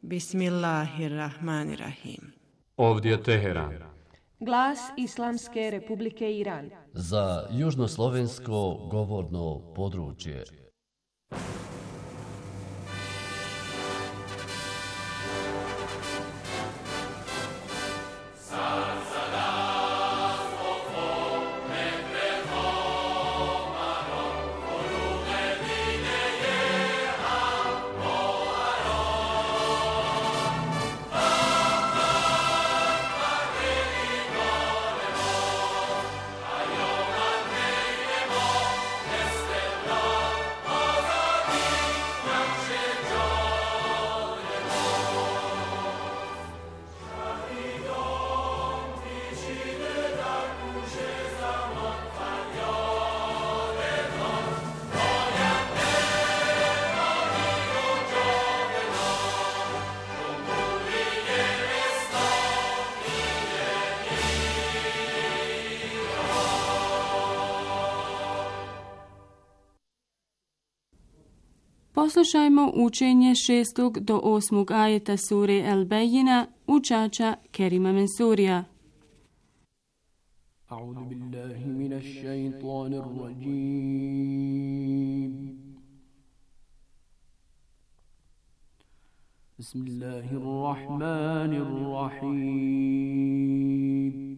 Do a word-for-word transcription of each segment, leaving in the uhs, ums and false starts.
Bismillahirrahmanirrahim. Ovdje je Teheran. Glas Islamske Republike Iran. Za južnoslovensko govorno područje. Poslušajmo učenje šestog do osmog ajeta sure El-Bejina učača Kerima Mensurija. A'udhu billahi minash shaitanir rajim. Bismillahirrahmanirrahim.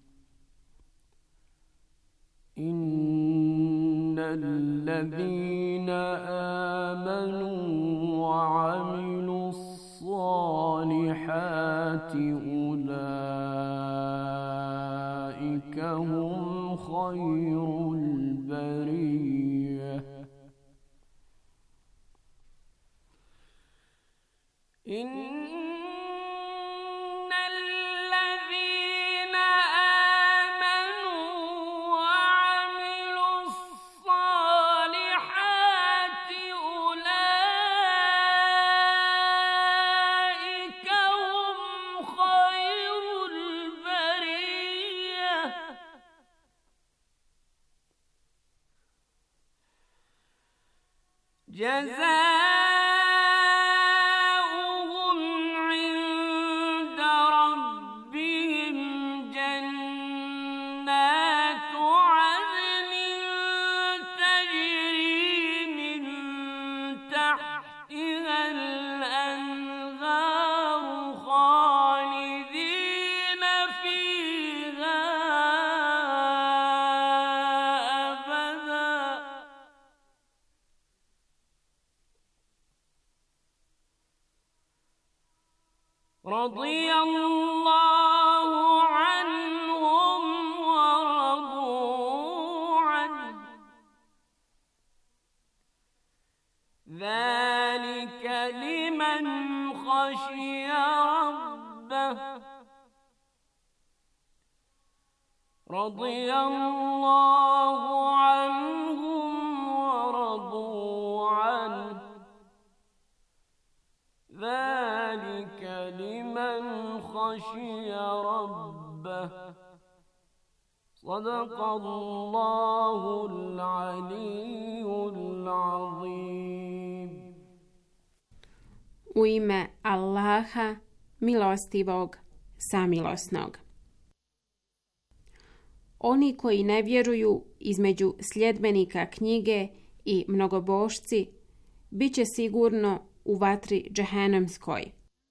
الذين آمنوا وعملوا الصالحات أولئك هم خير البرية جزاؤهم عند ربهم جنات عدن تجري من تحتها الأنهار خالدين فيها أبدا رضي الله عنهم ورضوا عنه ذلك لمن خشي ربه رضي الله عنهم ورضوا عنه ذلك لمن خشي ربه صدق الله العلي العظيم. U ime Allaha, milostivog, samilosnog. Oni koji ne vjeruju između sljedbenika knjige i mnogobošci bit će sigurno u vatri džehennemskoj.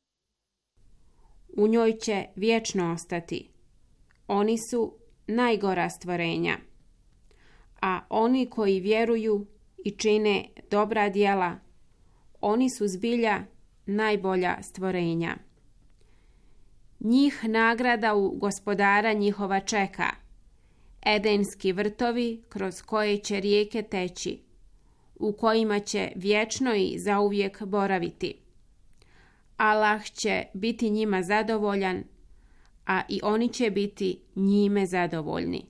U njoj će vječno ostati. Oni su najgora stvorenja. A oni koji vjeruju i čine dobra djela, oni su zbilja najbolja stvorenja. Njih nagrada u gospodara njihova čeka, edenski vrtovi kroz koje će rijeke teći, u kojima će vječno i zauvijek boraviti. Allah će biti njima zadovoljan, a i oni će biti njime zadovoljni.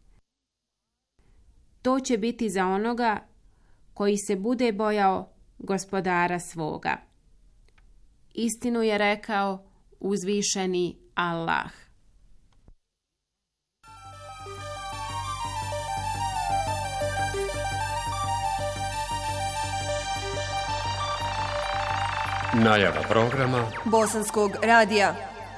To će biti za onoga koji se bude bojao gospodara svoga. Istinu je rekao uzvišeni Allah. Najava programa Bosanskog radija.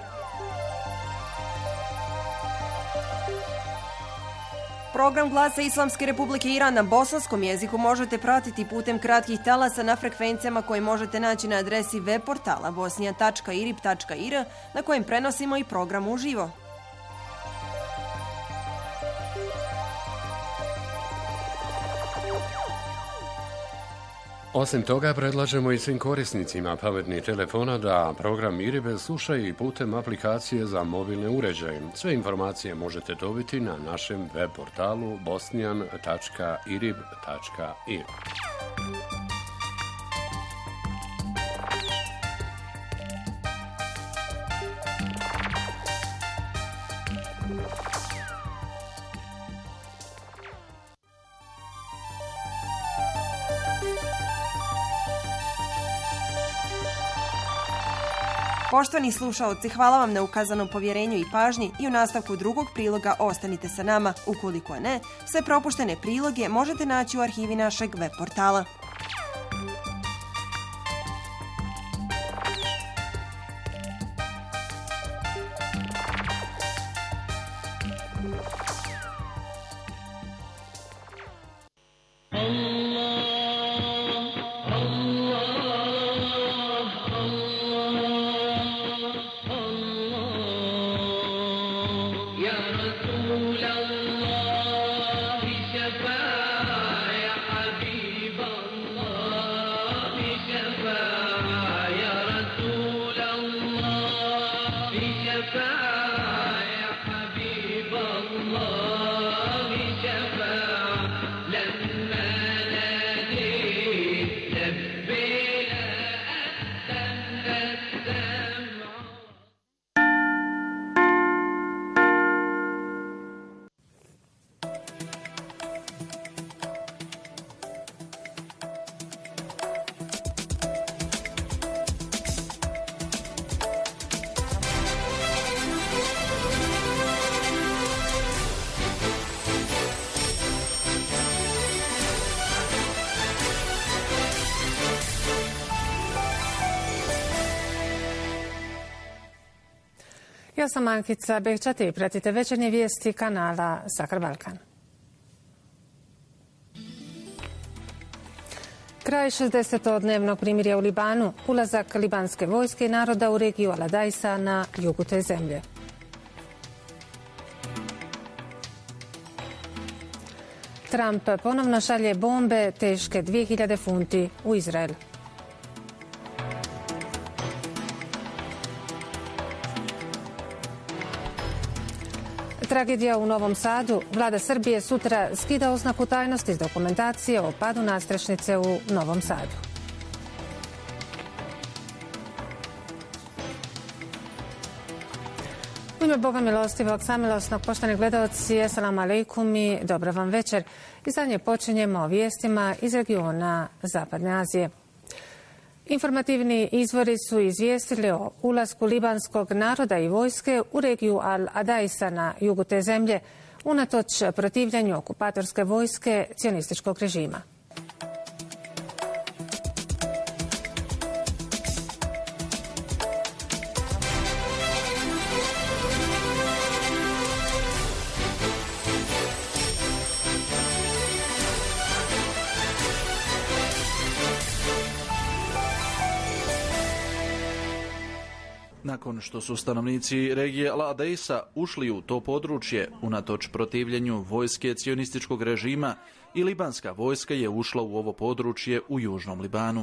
Program Glasa Islamske Republike Iran na bosanskom jeziku možete pratiti putem kratkih talasa na frekvencijama koje možete naći na adresi web portala bosnija tačka irib tačka ir na kojem prenosimo i program uživo. Osim toga, predlažemo i svim korisnicima pametnih telefona da program Iribe slušaju i putem aplikacije za mobilne uređaje. Sve informacije možete dobiti na našem web portalu bosnijan tačka irib tačka ir. Poštovani slušaoci, hvala vam na ukazanom povjerenju i pažnji i u nastavku drugog priloga ostanite sa nama. Ukoliko ne, sve propuštene priloge možete naći u arhivi našeg web portala. Ja sam Ankica Bekčati i pratite večernje vijesti kanala Sakar Balkan. Kraj šezdesetodnevnog primirja u Libanu, ulazak libanske vojske i naroda u regiju Al-Adaisa na jugu te zemlje. Trump ponovno šalje bombe teške dvije hiljade funti u Izrael. Tragedija u Novom Sadu. Vlada Srbije sutra skida oznaku tajnosti iz dokumentacije o padu nadstrešnice u Novom Sadu. U ime Boga milostivog, samilosnog, poštovani gledaoci, assalamu alaikum i dobra vam večer. I zadnje počinjemo o vijestima iz regiona Zapadne Azije. Informativni izvori su izvijestili o ulasku libanskog naroda i vojske u regiju Al-Adaisa na jugu te zemlje, unatoč protivljenju okupatorske vojske cionističkog režima. Nakon što su stanovnici regije Al-Adaisa ušli u to područje, unatoč protivljenju vojske cionističkog režima, i libanska vojska je ušla u ovo područje u južnom Libanu.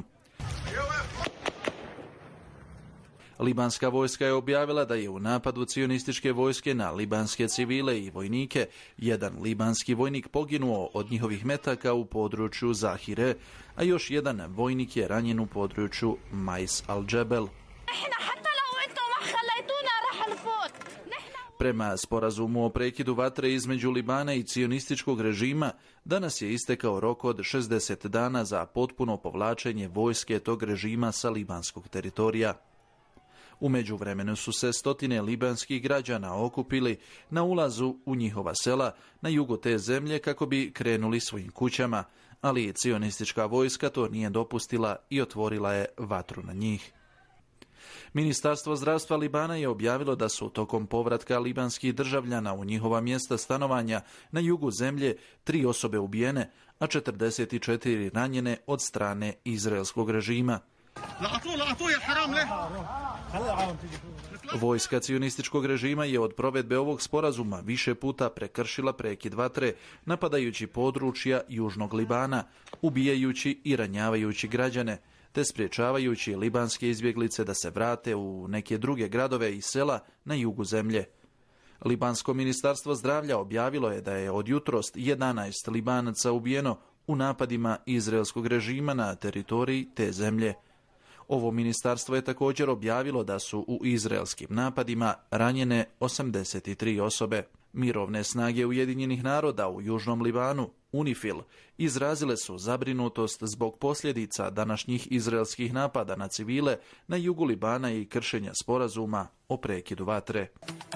Libanska vojska je objavila da je u napadu cionističke vojske na libanske civile i vojnike jedan libanski vojnik poginuo od njihovih metaka u području Zahire, a još jedan vojnik je ranjen u području Mais al-Džebel. Prema sporazumu o prekidu vatre između Libana i cionističkog režima, danas je istekao rok od šezdeset dana za potpuno povlačenje vojske tog režima sa libanskog teritorija. U međuvremenu su se stotine libanskih građana okupili na ulazu u njihova sela na jugu te zemlje kako bi krenuli svojim kućama, ali cionistička vojska to nije dopustila i otvorila je vatru na njih. Ministarstvo zdravstva Libana je objavilo da su tokom povratka libanskih državljana u njihova mjesta stanovanja na jugu zemlje tri osobe ubijene, a četrdeset četiri ranjene od strane izraelskog režima. Vojska cionističkog režima je od provedbe ovog sporazuma više puta prekršila prekid vatre, napadajući područja južnog Libana, ubijajući i ranjavajući građane, te spriječavajući libanske izbjeglice da se vrate u neke druge gradove i sela na jugu zemlje. Libansko ministarstvo zdravlja objavilo je da je od jutros jedanaest Libanaca ubijeno u napadima izraelskog režima na teritoriji te zemlje. Ovo ministarstvo je također objavilo da su u izraelskim napadima ranjene osamdeset tri osobe. Mirovne snage Ujedinjenih naroda u Južnom Libanu, UNIFIL, izrazile su zabrinutost zbog posljedica današnjih izraelskih napada na civile na jugu Libana i kršenja sporazuma o prekidu vatre.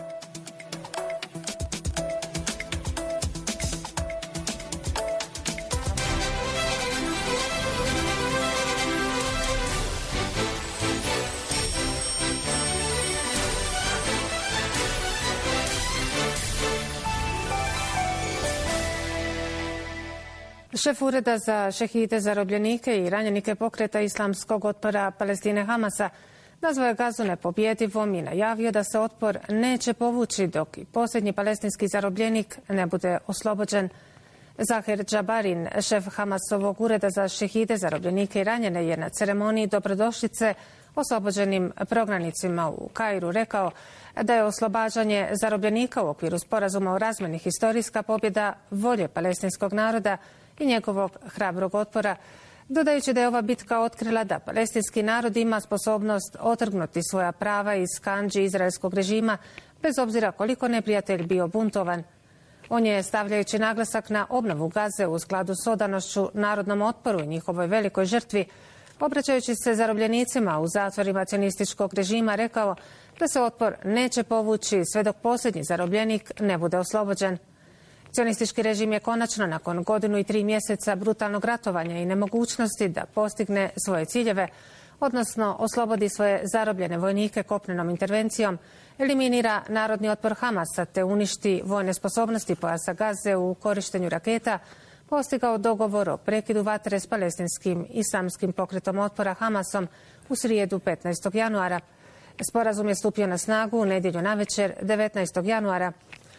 Šef Ureda za šehide, zarobljenike i ranjenike pokreta islamskog otpora Palestine Hamasa nazvao je Gazu nepobjedivom i najavio da se otpor neće povući dok i posljednji palestinski zarobljenik ne bude oslobođen. Zahir Džabarin, šef Hamasovog Ureda za šehide, zarobljenike i ranjene, je na ceremoniji dobrodošlice oslobođenim prognanicima u Kairu rekao da je oslobađanje zarobljenika u okviru sporazuma o razmjeni historijska pobjeda volje palestinskog naroda i njegovog hrabrog otpora, dodajući da je ova bitka otkrila da palestinski narod ima sposobnost otrgnuti svoja prava iz kandži izraelskog režima, bez obzira koliko neprijatelj bio buntovan. On je, stavljajući naglasak na obnovu Gaze u skladu s odanošću narodnom otporu i njihovoj velikoj žrtvi, obraćajući se zarobljenicima u zatvorima cionističkog režima, rekao da se otpor neće povući sve dok posljednji zarobljenik ne bude oslobođen. Cionistički režim je konačno, nakon godinu i tri mjeseca brutalnog ratovanja i nemogućnosti da postigne svoje ciljeve, odnosno oslobodi svoje zarobljene vojnike kopnenom intervencijom, eliminira narodni otpor Hamasa te uništi vojne sposobnosti pojasa Gaze u korištenju raketa, postigao dogovor o prekidu vatre s palestinskim islamskim pokretom otpora Hamasom u srijedu petnaestog januara. Sporazum je stupio na snagu u nedjelju navečer devetnaestog januara.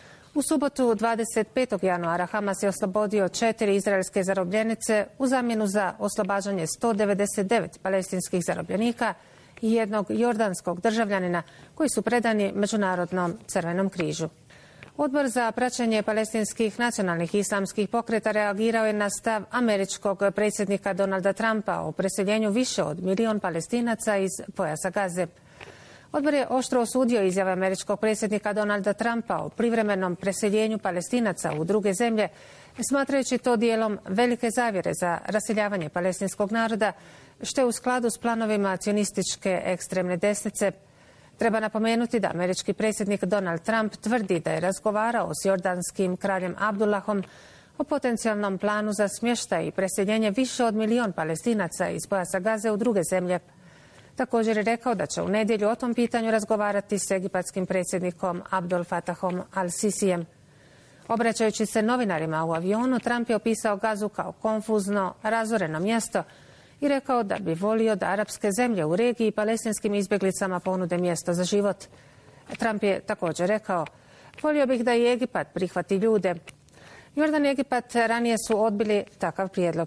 U subotu dvadeset petog januara Hamas je oslobodio četiri izraelske zarobljenice u zamjenu za oslobađanje sto devedeset devet palestinskih zarobljenika i jednog jordanskog državljanina koji su predani Međunarodnom crvenom križu. Odbor za praćenje palestinskih nacionalnih i islamskih pokreta reagirao je na stav američkog predsjednika Donalda Trumpa o preseljenju više od milion Palestinaca iz pojasa Gaze. Odbor je oštro osudio izjave američkog predsjednika Donalda Trumpa o privremenom preseljenju Palestinaca u druge zemlje, smatrajući to dijelom velike zavjere za raseljavanje palestinskog naroda, što je u skladu s planovima cionističke ekstremne desnice. Treba napomenuti da američki predsjednik Donald Trump tvrdi da je razgovarao s jordanskim kraljem Abdullahom o potencijalnom planu za smještaj i preseljenje više od milion Palestinaca iz pojasa Gaze u druge zemlje. Također je rekao da će u nedjelju o tom pitanju razgovarati s egipatskim predsjednikom Abdel Fatahom al-Sisijem. Obraćajući se novinarima u avionu, Trump je opisao Gazu kao konfuzno, razoreno mjesto i rekao da bi volio da arapske zemlje u regiji palestinskim izbjeglicama ponude mjesto za život. Trump je također rekao: volio bih da i Egipat prihvati ljude. Jordan i Egipat ranije su odbili takav prijedlog.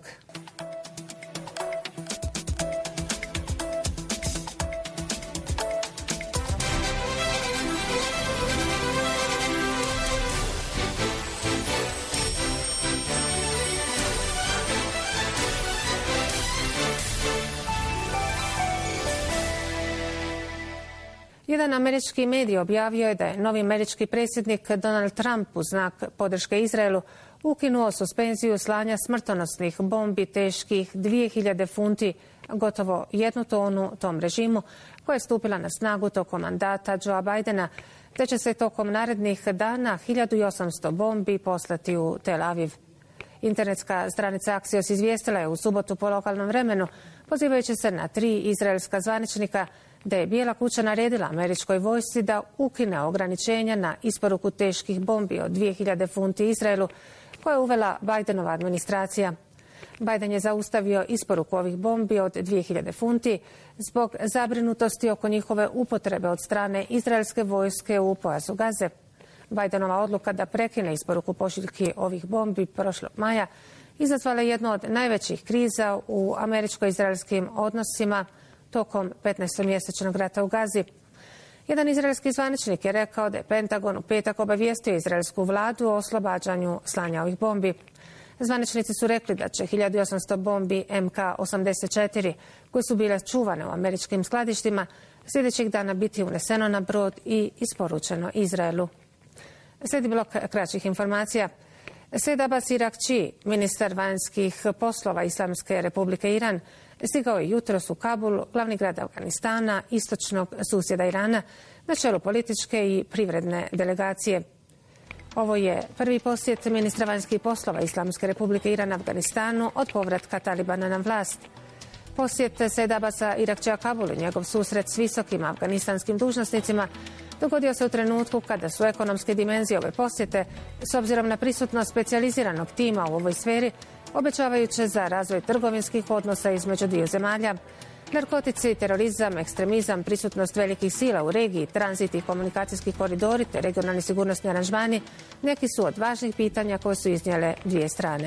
Jedan američki medij objavio je da je novi američki predsjednik Donald Trump u znak podrške Izraelu ukinuo suspenziju slanja smrtonosnih bombi teških dvije hiljade funti, gotovo jednu tonu, tom režimu, koja je stupila na snagu tokom mandata Joea Bidena, te će se tokom narednih dana hiljadu osamsto bombi poslati u Tel Aviv. Internetska stranica Axios izvijestila je u subotu po lokalnom vremenu, pozivajući se na tri izraelska zvaničnika, da je Bijela kuća naredila američkoj vojsci da ukine ograničenja na isporuku teških bombi od dvije hiljade funti Izraelu koje je uvela Bidenova administracija. Biden je zaustavio isporuku ovih bombi od dvije hiljade funti zbog zabrinutosti oko njihove upotrebe od strane izraelske vojske u pojasu Gaze. Bidenova odluka da prekine isporuku pošiljki ovih bombi prošlog maja izazvala jednu od najvećih kriza u američko-izraelskim odnosima tokom petnaestomjesečnog rata u Gazi. Jedan izraelski zvaničnik je rekao da je Pentagon u petak obavijestio izraelsku vladu o oslobađanju slanja ovih bombi. Zvaničnici su rekli da će hiljadu osamsto bombi M K osamdeset četiri, koje su bile čuvane u američkim skladištima, sljedećeg dana biti uneseno na brod i isporučeno Izraelu. Slijedi blok kraćih informacija. Sejed Abbas Irakči, ministar vanjskih poslova Islamske republike Iran, stigao je jutros u Kabul, glavni grad Afganistana, istočnog susjeda Irana, na čelu političke i privredne delegacije. Ovo je prvi posjet ministra vanjskih poslova Islamske republike Iran Afganistanu od povratka Talibana na vlast. Posjet Sejeda Abbasa Irakčija Kabulu i njegov susret s visokim afganistanskim dužnosnicima dogodio se u trenutku kada su ekonomske dimenzije ove posjete, s obzirom na prisutnost specijaliziranog tima u ovoj sferi, obećavajuće za razvoj trgovinskih odnosa između dviju zemalja. Narkotici, terorizam, ekstremizam, prisutnost velikih sila u regiji, tranzit i komunikacijski koridori te regionalni sigurnosni aranžmani neki su od važnih pitanja koje su iznijele dvije strane.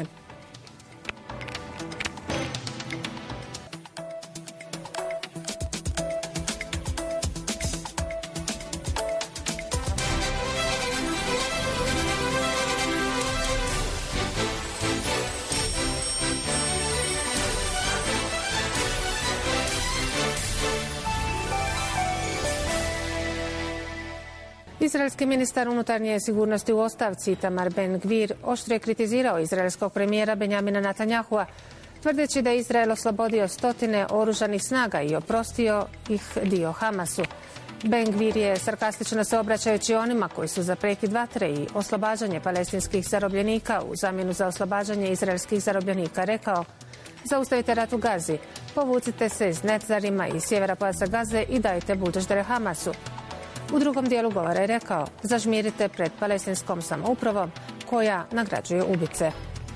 Izraelski ministar unutarnje sigurnosti u ostavci Itamar Ben-Gvir oštro je kritizirao izraelskog premijera Benjamina Netanyahua, tvrdeći da je Izrael oslobodio stotine oružanih snaga i oprostio ih dio Hamasu. Ben-Gvir je sarkastično se obraćajući onima koji su za prekid vatre i oslobađanje palestinskih zarobljenika u zamjenu za oslobađanje izraelskih zarobljenika rekao: zaustavite rat u Gazi, povucite se iz Netzarima i sjevera pojasa Gaze i dajte budeždere Hamasu. U drugom dijelu govora je rekao: zažmirite pred palestinskom samoupravom koja nagrađuje ubice.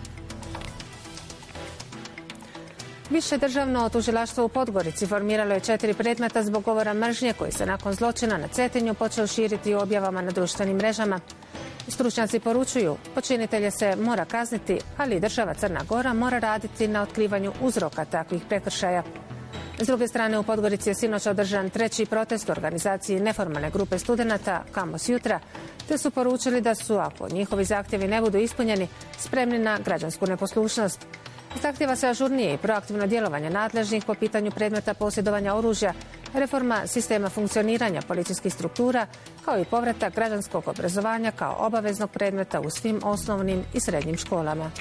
Više državno tužilaštvo u Podgorici formiralo je četiri predmeta zbog govora mržnje koji se nakon zločina na Cetinju počeo širiti u objavama na društvenim mrežama. Stručnjaci poručuju, počinitelje se mora kazniti, ali i država Crna Gora mora raditi na otkrivanju uzroka takvih prekršaja. S druge strane, u Podgorici je sinoć održan treći protest u organizaciji neformalne grupe studenata Kamos jutra, te su poručili da su, ako njihovi zahtjevi ne budu ispunjeni, spremni na građansku neposlušnost. Zahtjeva se ažurnije i proaktivno djelovanje nadležnih po pitanju predmeta posjedovanja oružja, reforma sistema funkcioniranja policijskih struktura, kao i povratak građanskog obrazovanja kao obaveznog predmeta u svim osnovnim i srednjim školama.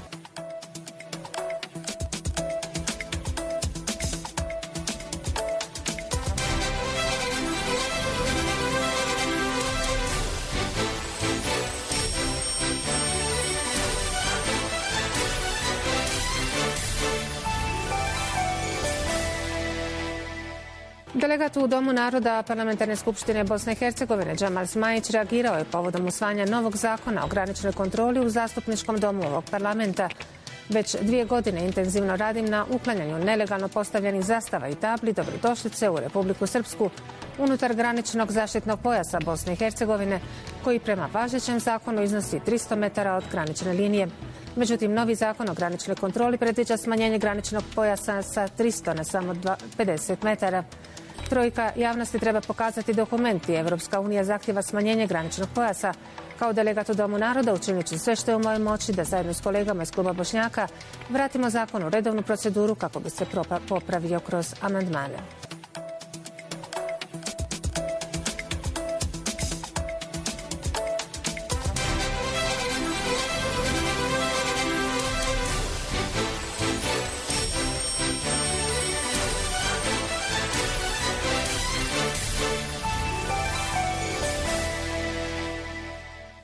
Delegat u Domu naroda Parlamentarne skupštine Bosne i Hercegovine Džemal Smajić reagirao je povodom usvajanja novog zakona o graničnoj kontroli u zastupničkom domu ovog parlamenta. Već dvije godine intenzivno radim na uklanjanju nelegalno postavljenih zastava i tabli dobrodošlice u Republiku Srpsku unutar graničnog zaštitnog pojasa Bosne i Hercegovine, koji prema važećem zakonu iznosi tristo metara od granične linije. Međutim, novi zakon o graničnoj kontroli predviđa smanjenje graničnog pojasa sa tristo na samo pedeset metara. Trojka javnosti treba pokazati dokumenti. Evropska unija zahtjeva smanjenje graničnog pojasa. Kao delegat u Domu naroda učinit ću sve što je u mojoj moći da zajedno s kolegama iz kluba Bošnjaka vratimo zakon u redovnu proceduru kako bi se popravio kroz amandmane.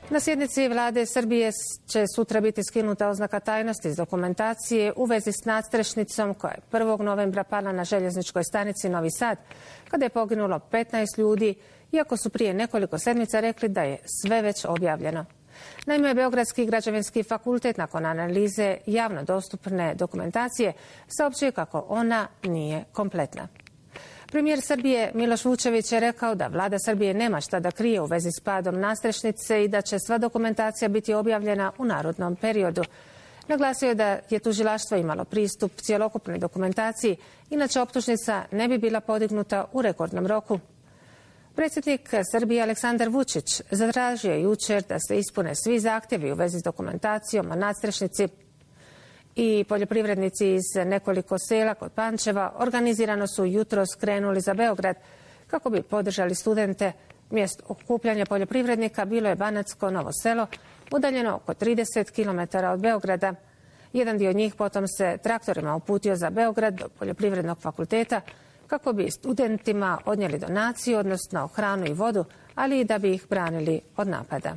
Na sjednici vlade Srbije će sutra biti skinuta oznaka tajnosti iz dokumentacije u vezi s nadstrešnicom koja je prvog novembra pala na željezničkoj stanici Novi Sad, kada je poginulo petnaest ljudi, iako su prije nekoliko sedmica rekli da je sve već objavljeno. Naime, Beogradski građevinski fakultet nakon analize javno dostupne dokumentacije saopćuje kako ona nije kompletna. Premijer Srbije Miloš Vučević je rekao da vlada Srbije nema šta da krije u vezi s padom nadstrešnice i da će sva dokumentacija biti objavljena u narodnom periodu. Naglasio je da je tužilaštvo imalo pristup cjelokupnoj dokumentaciji, inače optužnica ne bi bila podignuta u rekordnom roku. Predsjednik Srbije Aleksandar Vučić zatražio je jučer da se ispune svi zahtjevi u vezi s dokumentacijom o nadstrešnici. I poljoprivrednici iz nekoliko sela kod Pančeva organizirano su jutros krenuli za Beograd kako bi podržali studente. Mjesto okupljanja poljoprivrednika bilo je Banatsko Novo Selo, udaljeno oko trideset kilometara od Beograda. Jedan dio njih potom se traktorima uputio za Beograd do Poljoprivrednog fakulteta kako bi studentima odnijeli donaciju, odnosno hranu i vodu, ali i da bi ih branili od napada.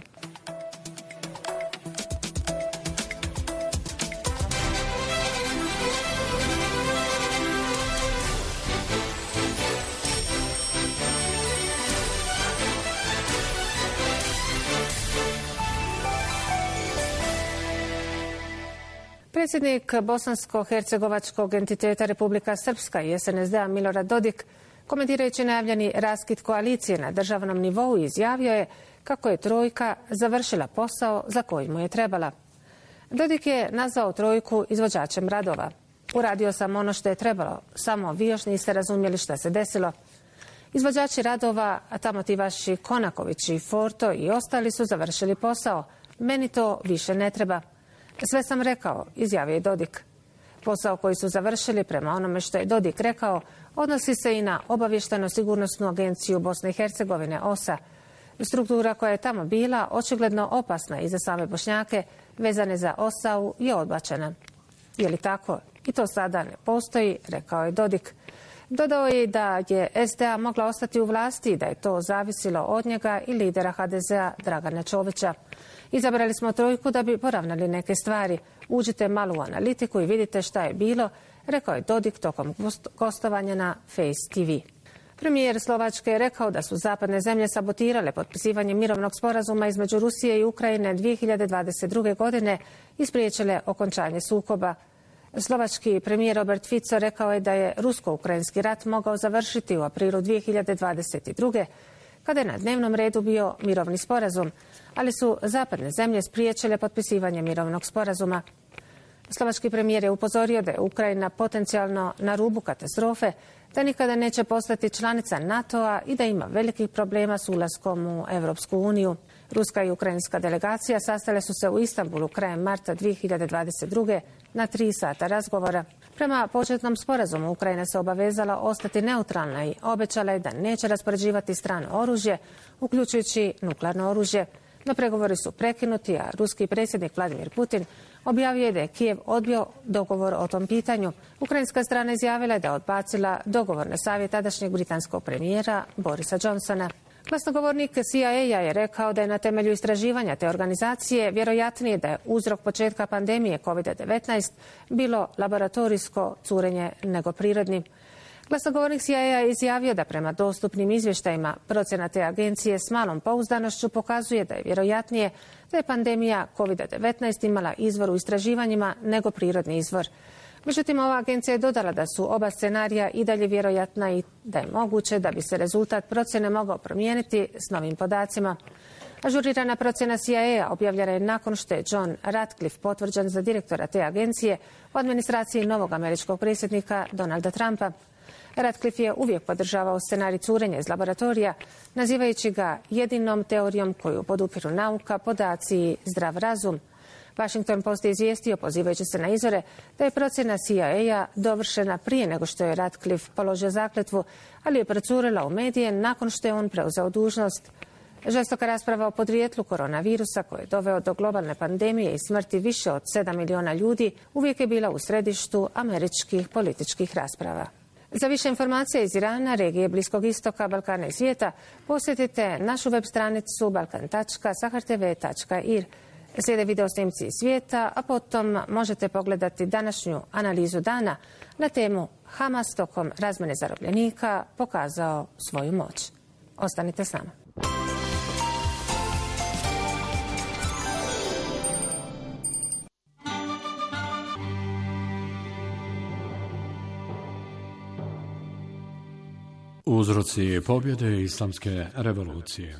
Predsjednik bosansko-hercegovačkog entiteta Republika Srpska i S N S D-a Milorad Dodik, komentirajući najavljeni raskid koalicije na državnom nivou, izjavio je kako je trojka završila posao za koji mu je trebala. Dodik je nazvao trojku izvođačem radova. Uradio sam ono što je trebalo, samo vi još niste razumjeli šta se desilo. Izvođači radova, a tamo ti vaši Konaković i Forto i ostali su završili posao. Meni to više ne treba. Sve sam rekao, izjavio je Dodik. Posao koji su završili, prema onome što je Dodik rekao, odnosi se i na obavješteno-sigurnosnu agenciju Bosne i Hercegovine, O S A. Struktura koja je tamo bila očigledno opasna i za same Bošnjake, vezane za O S A-u, je odbačena. Je li tako? I to sada ne postoji, rekao je Dodik. Dodao je da je S D A mogla ostati u vlasti i da je to zavisilo od njega i lidera H D Z-a Dragana Čovića. Izabrali smo trojku da bi poravnali neke stvari. Uđite malo u analitiku i vidite šta je bilo, rekao je Dodik tokom gostovanja na Face T V. Premijer Slovačke je rekao da su zapadne zemlje sabotirale potpisivanje mirovnog sporazuma između Rusije i Ukrajine dvije hiljade dvadeset druge. godine i spriječile okončanje sukoba. Slovački premijer Robert Fico rekao je da je rusko-ukrajinski rat mogao završiti u aprilu dvije hiljade dvadeset druge. kada je na dnevnom redu bio mirovni sporazum, ali su zapadne zemlje spriječile potpisivanje mirovnog sporazuma. Slovački premijer je upozorio da je Ukrajina potencijalno na rubu katastrofe, da nikada neće postati članica NATO-a i da ima velikih problema s ulaskom u Europsku uniju. Ruska i ukrajinska delegacija sastale su se u Istanbulu krajem marta dvije hiljade dvadeset druge. na tri sata razgovora. Prema početnom sporazumu Ukrajina se obavezala ostati neutralna i obećala je da neće raspoređivati strano oružje, uključujući nuklearno oružje. No pregovori su prekinuti, a ruski predsjednik Vladimir Putin objavio je da je Kijev odbio dogovor o tom pitanju. Ukrajinska strana izjavila je da je odbacila dogovor na savjet tadašnjeg britanskog premijera Borisa Johnsona. Glasnogovornik C I A-a je rekao da je na temelju istraživanja te organizacije vjerojatnije da je uzrok početka pandemije kovid devetnaest bilo laboratorijsko curenje nego prirodni. Glasnogovornik C I A je izjavio da prema dostupnim izvještajima procjena te agencije s malom pouzdanošću pokazuje da je vjerojatnije da je pandemija kovid devetnaest imala izvor u istraživanjima nego prirodni izvor. Međutim, ova agencija je dodala da su oba scenarija i dalje vjerojatna i da je moguće da bi se rezultat procjene mogao promijeniti s novim podacima. Ažurirana procjena C I A objavljena je nakon što je John Ratcliffe potvrđen za direktora te agencije u administraciji novog američkog predsjednika Donalda Trumpa. Ratcliffe je uvijek podržavao scenarij curenja iz laboratorija, nazivajući ga jedinom teorijom koju podupiru nauka, podaci i zdrav razum. Washington Post je izvijestio, pozivajući se na izvore, da je procjena C I A dovršena prije nego što je Ratcliffe položio zakletvu, ali je procurila u medije nakon što je on preuzeo dužnost. Žestoka rasprava o podrijetlu koronavirusa, koji je doveo do globalne pandemije i smrti više od sedam miliona ljudi, uvijek je bila u središtu američkih političkih rasprava. Za više informacija iz Irana, regije Bliskog istoka, Balkana i svijeta, posjetite našu web stranicu balkan tačka sahar te ve tačka ir. Slijede video snimci iz svijeta, a potom možete pogledati današnju analizu dana na temu Hamas tokom razmjene zarobljenika pokazao svoju moć. Ostanite s nama. Uzroci pobjede islamske revolucije.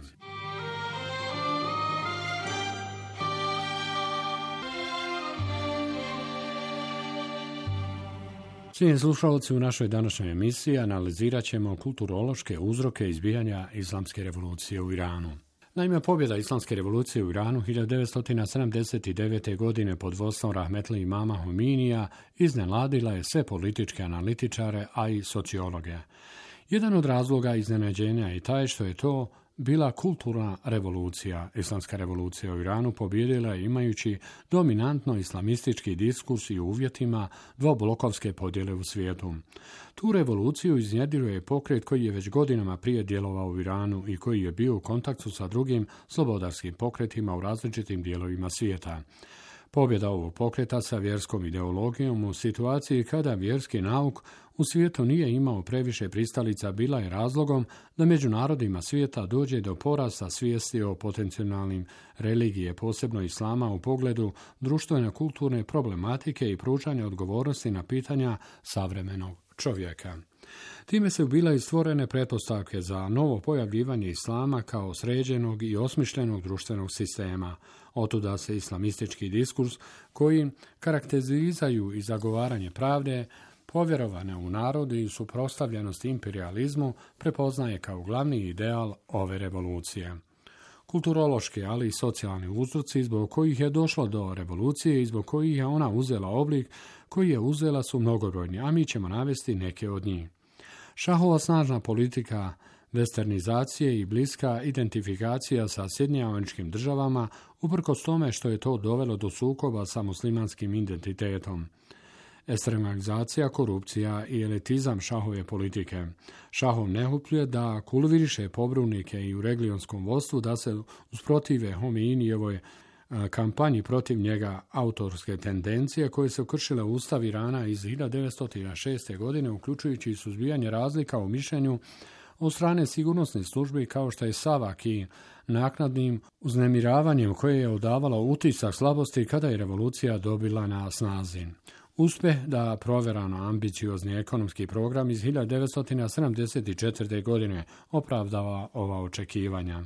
Cijenjeni slušalci, u našoj današnjoj emisiji analizirat ćemo kulturološke uzroke izbijanja islamske revolucije u Iranu. Naime, pobjeda islamske revolucije u Iranu hiljadu devetsto sedamdeset devete. godine pod vodstvom rahmetli imama Hominija iznenadila je sve političke analitičare, a i sociologe. Jedan od razloga iznenađenja je taj što je to bila kulturna revolucija. Islamska revolucija u Iranu pobjedila je imajući dominantno islamistički diskurs i u uvjetima dvoblokovske podjele u svijetu. Tu revoluciju iznjedrio je pokret koji je već godinama prije djelovao u Iranu i koji je bio u kontaktu sa drugim slobodarskim pokretima u različitim dijelovima svijeta. Pobjeda ovog pokreta sa vjerskom ideologijom u situaciji kada vjerski nauk u svijetu nije imao previše pristalica bila je razlogom da među narodima svijeta dođe do porasta svijesti o potencijalnim religije, posebno islama, u pogledu društveno-kulturne problematike i pružanja odgovornosti na pitanja savremenog čovjeka. Time su bile i stvorene pretpostavke za novo pojavljivanje islama kao sređenog i osmišljenog društvenog sistema. Otuda se islamistički diskurs koji karakterizaju i zagovaranje pravde, povjerovane u narod i suprotstavljenost imperializmu, prepoznaje kao glavni ideal ove revolucije. Kulturološki, ali i socijalni uzroci zbog kojih je došlo do revolucije i zbog kojih je ona uzela oblik koji je uzela su mnogobrojni, a mi ćemo navesti neke od njih. Šahova snažna politika westernizacije i bliska identifikacija sa Sjedinjenim Američkim Državama, uprkos tome što je to dovelo do sukoba sa muslimanskim identitetom. Ekstremalizacija, korupcija i elitizam šahove politike. Šahov ne hupljuje da kulviriše pobrunike i u regionalskom vodstvu da se usprotive Hominijevoj kampanji protiv njega autorske tendencije koje su kršile Ustav Irana iz hiljadu devetsto šeste. godine, uključujući suzbijanje razlika u mišljenju od strane sigurnosnih službi kao što je Savak i naknadnim uznemiravanjem koje je odavalo utisak slabosti kada je revolucija dobila na snazi. Uspjeh da provjerano ambiciozni ekonomski program iz hiljadu devetsto sedamdeset četvrte. godine opravdava ova očekivanja.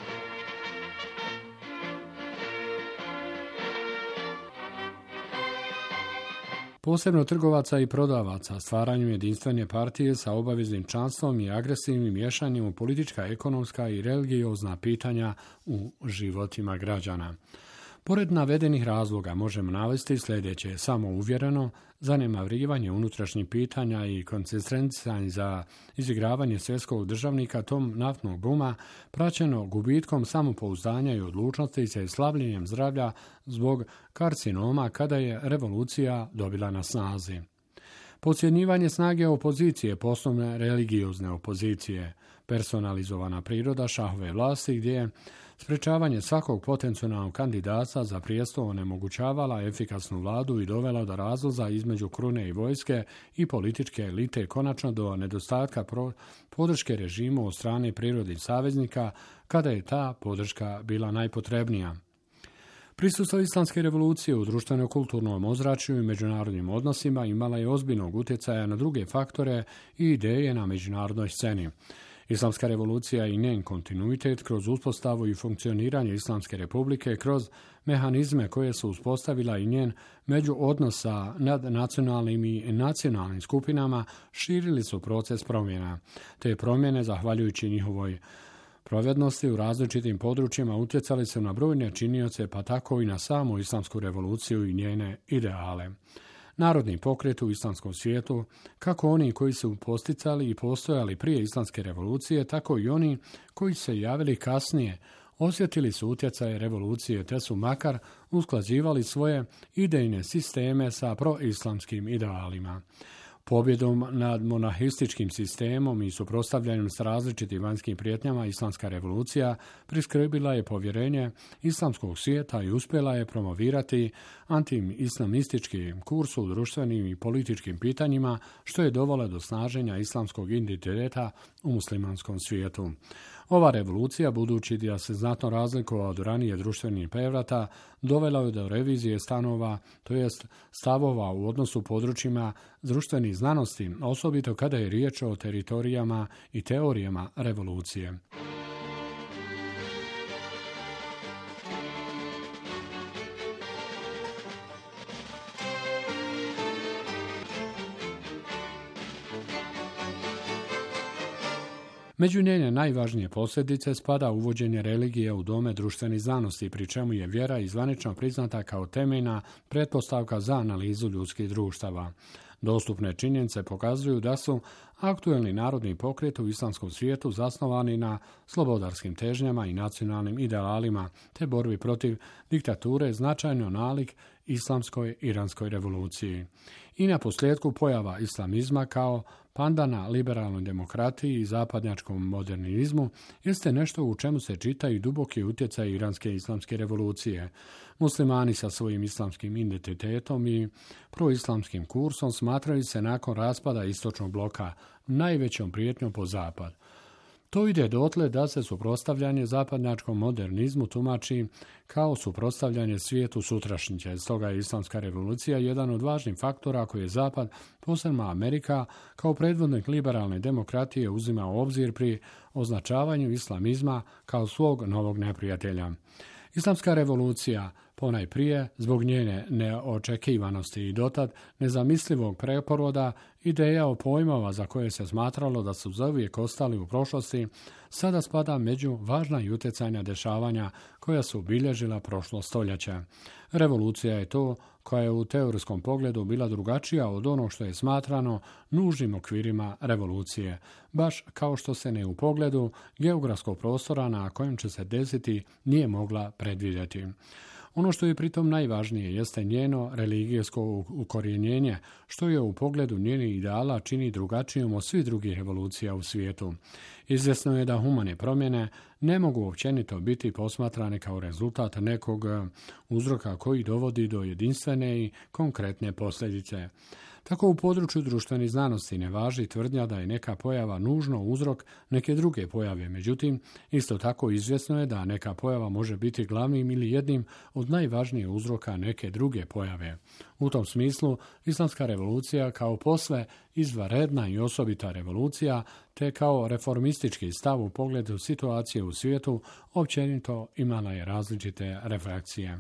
Posebno trgovaca i prodavaca, stvaranju jedinstvene partije sa obaveznim članstvom i agresivnim miješanjem u politička, ekonomska i religiozna pitanja u životima građana. Pored navedenih razloga možemo navesti sljedeće: samouvjereno, zanemarivanje unutrašnjih pitanja i koncentrisanje za izigravanje svjetskog državnika tom naftnog buma, praćeno gubitkom samopouzdanja i odlučnosti se slabljenjem zdravlja zbog karcinoma kada je revolucija dobila na snazi. Podcjenjivanje snage opozicije, poslovne religiozne opozicije, personalizovana priroda šahove vlasti gdje je sprečavanje svakog potencijalnog kandidata za prijestol onemogućavala efikasnu vladu i dovela do razlaza između krune i vojske i političke elite, konačno do nedostatka pro- podrške režimu od strane prirodnih saveznika kada je ta podrška bila najpotrebnija. Prisustvo islamske revolucije u društveno-kulturnom ozračju i međunarodnim odnosima imala je ozbiljnog utjecaja na druge faktore i ideje na međunarodnoj sceni. Islamska revolucija i njen kontinuitet kroz uspostavu i funkcioniranje Islamske republike, kroz mehanizme koje su uspostavila i njen međuodnos sa nadnacionalnim i nacionalnim skupinama, širili su proces promjena. Te promjene, zahvaljujući njihovoj provednosti u različitim područjima, utjecali su na brojne činioce, pa tako i na samu islamsku revoluciju i njene ideale. Narodni pokret u islamskom svijetu, kako oni koji su posticali i postojali prije islamske revolucije, tako i oni koji se javili kasnije, osjetili su utjecaje revolucije te su makar usklađivali svoje idejne sisteme sa proislamskim idealima. Pobjedom nad monahističkim sistemom i suprotstavljanjem s različitim vanjskim prijetnjama islamska revolucija priskrbila je povjerenje islamskog svijeta i uspjela je promovirati anti-islamistički kurs u društvenim i političkim pitanjima, što je dovelo do snaženja islamskog identiteta u muslimanskom svijetu. Ova revolucija, budući da se znatno razlikova od ranije društvenih prevrata, dovela je do revizije stanova, to jest stavova u odnosu područjima društvenih znanosti, osobito kada je riječ o teritorijama i teorijama revolucije. Među njene najvažnije posljedice spada uvođenje religije u dome društvenih znanosti, pri čemu je vjera i zvanično priznata kao temeljna pretpostavka za analizu ljudskih društava. Dostupne činjenice pokazuju da su aktuelni narodni pokret u islamskom svijetu zasnovani na slobodarskim težnjama i nacionalnim idealima, te borbi protiv diktature značajno nalik islamskoj iranskoj revoluciji. I na posljedku pojava islamizma kao pandana liberalnoj demokratiji i zapadnjačkom modernizmu jeste nešto u čemu se čita i duboki utjecaj iranske islamske revolucije. Muslimani sa svojim islamskim identitetom i proislamskim kursom smatraju se nakon raspada istočnog bloka najvećom prijetnjom po zapad. To ide dotle da se suprotstavljanje zapadnjačkom modernizmu tumači kao suprotstavljanje svijetu sutrašnjice. Stoga je islamska revolucija jedan od važnih faktora koje je Zapad, posebno Amerika, kao predvodnik liberalne demokratije uzima u obzir pri označavanju islamizma kao svog novog neprijatelja. Islamska revolucija ponajprije zbog njene neočekivanosti i dotad nezamislivog preporoda ideja o pojmova za koje se smatralo da su zauvijek ostali u prošlosti, sada spada među važna i utjecajna dešavanja koja su obilježila prošlo stoljeće. Revolucija je to koja je u teorijskom pogledu bila drugačija od onog što je smatrano nužnim okvirima revolucije, baš kao što se ne u pogledu geografskog prostora na kojem će se desiti nije mogla predvidjeti. Ono što je pritom najvažnije jeste njeno religijsko ukorijenjenje, što je u pogledu njenih ideala čini drugačijom od svih drugih revolucija u svijetu. Izvjesno je da humane promjene ne mogu općenito biti posmatrane kao rezultat nekog uzroka koji dovodi do jedinstvene i konkretne posljedice. Tako u području društvenih znanosti ne važi tvrdnja da je neka pojava nužno uzrok neke druge pojave. Međutim, isto tako izvjesno je da neka pojava može biti glavnim ili jednim od najvažnijih uzroka neke druge pojave. U tom smislu, islamska revolucija kao posve izvanredna i osobita revolucija, te kao reformistički stav u pogledu situacije u svijetu, općenito imala je različite refleksije.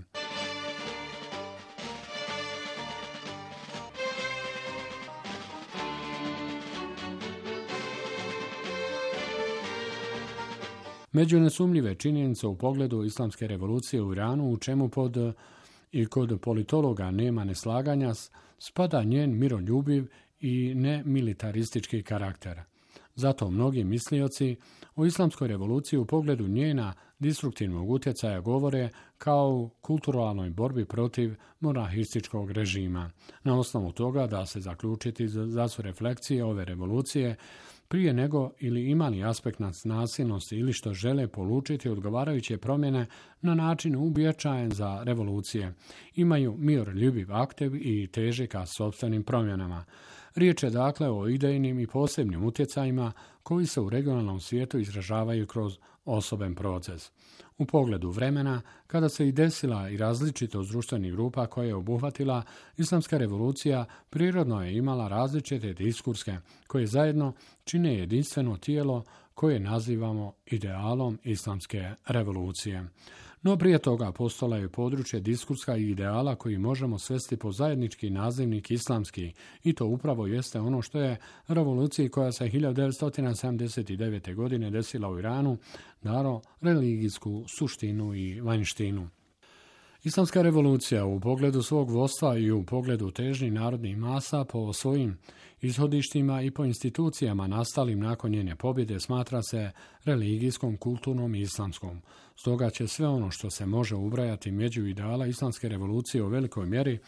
Među nesumljive činjenice u pogledu islamske revolucije u Iranu, u čemu pod i kod politologa nema neslaganja, spada njen miroljubiv i nemilitaristički karakter. Zato mnogi mislioci o islamskoj revoluciji u pogledu njena destruktivnog utjecaja govore kao kulturalnoj borbi protiv monahističkog režima. Na osnovu toga da se zaključiti da su refleksije ove revolucije prije nego ili imali aspekt nasilnosti ili što žele polučiti odgovarajuće promjene na način uobičajen za revolucije, imaju miroljubiv aktiv i teže ka sopstvenim promjenama. Riječ je dakle o idejnim i posebnim utjecajima koji se u regionalnom svijetu izražavaju kroz osoben proces. U pogledu vremena, kada se i desila i različitost društvenih grupa koje je obuhvatila, islamska revolucija prirodno je imala različite diskurske koje zajedno čine jedinstveno tijelo koje nazivamo idealom islamske revolucije. No prije toga postala je područje diskurska i ideala koji možemo svesti po zajednički nazivnik islamski, i to upravo jeste ono što je revoluciji koja se hiljadu devetsto sedamdeset devete. godine desila u Iranu dalo religijsku suštinu i vanjštinu. Islamska revolucija u pogledu svog vodstva i u pogledu težnji narodnih masa po svojim ishodištima i po institucijama nastalim nakon njene pobjede smatra se religijskom, kulturnom i islamskom. Stoga će sve ono što se može ubrajati među ideala islamske revolucije u velikoj mjeri